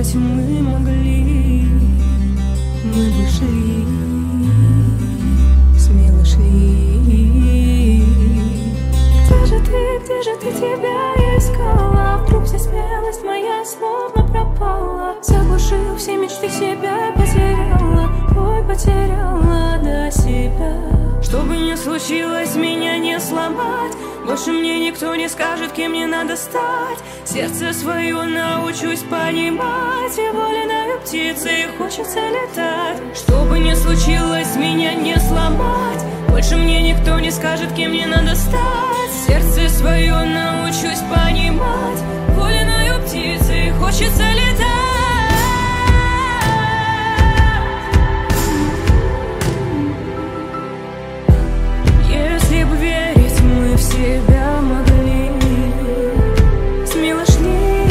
верить мы могли, мы бы шли, смело шли. Где же ты, тебя я искала? Вдруг вся смелость моя словно пропала. Заглушил все мечты, себя потеряла, ой, потеряла до себя. Что бы ни случилось, меня не сломать. Больше мне никто не скажет, кем мне надо стать. Сердце свое научусь понимать, и вольной птицей хочется летать. Что бы ни случилось, меня не сломать. Больше мне никто не скажет, кем мне надо стать. Сердце свое научусь понимать, вольной птицей хочется летать. Если бы верить мы в себя могли, смело шли,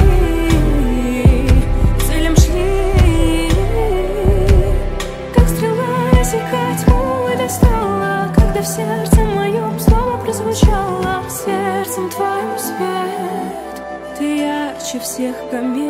целям шли. Как стрела рассекать тьму достала, когда в сердце моем снова прозвучало сердцем твоим свет. Ты ярче всех комет.